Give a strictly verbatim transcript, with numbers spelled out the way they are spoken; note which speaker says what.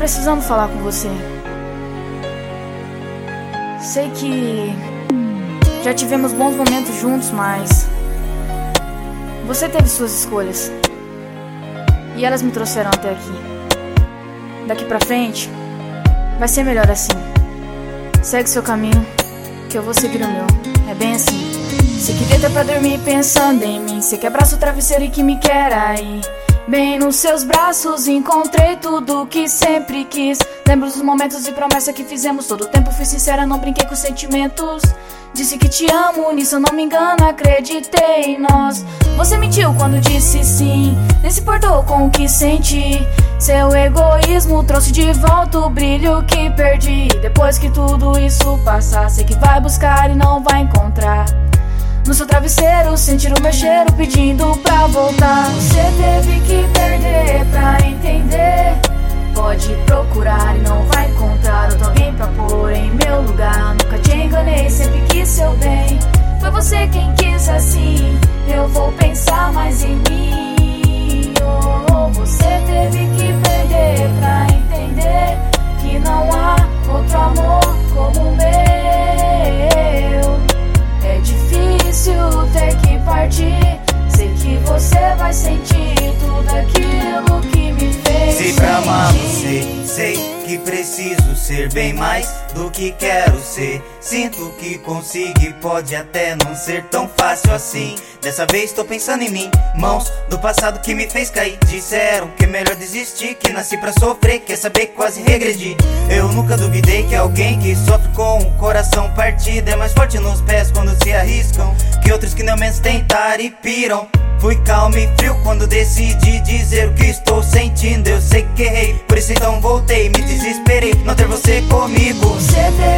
Speaker 1: precisando falar com você. Sei que já tivemos bons momentos juntos, mas você teve suas escolhas e elas me trouxeram até aqui. Daqui pra frente vai ser melhor assim. Segue seu caminho, que eu vou seguir o meu. É bem assim. Sei que deita pra dormir pensando em mim. Sei que abraça o travesseiro e que me quer aí. Bem nos seus braços encontrei tudo que sempre quis. Lembro dos momentos e promessa que fizemos. Todo o tempo fui sincera, não brinquei com sentimentos. Disse que te amo, nisso eu não me engano, acreditei em nós. Você mentiu quando disse sim, nem se importou com o que senti. Seu egoísmo trouxe de volta o brilho que perdi. Depois que tudo isso passar, sei que vai buscar e não vai encontrar. No seu travesseiro, sentir o meu cheiro pedindo pra voltar. Você teve que perder pra entender. Pode procurar e não vai encontrar outro alguém pra pôr em meu lugar. Nunca te enganei, sempre quis seu bem. Foi você quem quis assim. Eu vou pensar mais em mim. Oh, oh, você teve que perder pra entender que não há outro amor como o meu. É difícil ter que partir. Sei que você vai sentir tudo aquilo que me fez.
Speaker 2: Sei pra amar você, sei que preciso ser bem mais do que quero ser. Sinto que consigo e pode até não ser tão fácil assim. Dessa vez tô pensando em mim. Mãos do passado que me fez cair. Disseram que é melhor desistir, que nasci pra sofrer. Quer saber que quase regredi. Eu nunca duvidei que alguém que sofre com o coração partido é mais forte nos pés quando se arriscam que outros que não menos tentaram e piram. Fui calmo e frio quando decidi dizer o que estou sentindo. Eu sei que errei, por isso então voltei. Me desesperei, não ter você comigo.
Speaker 1: Você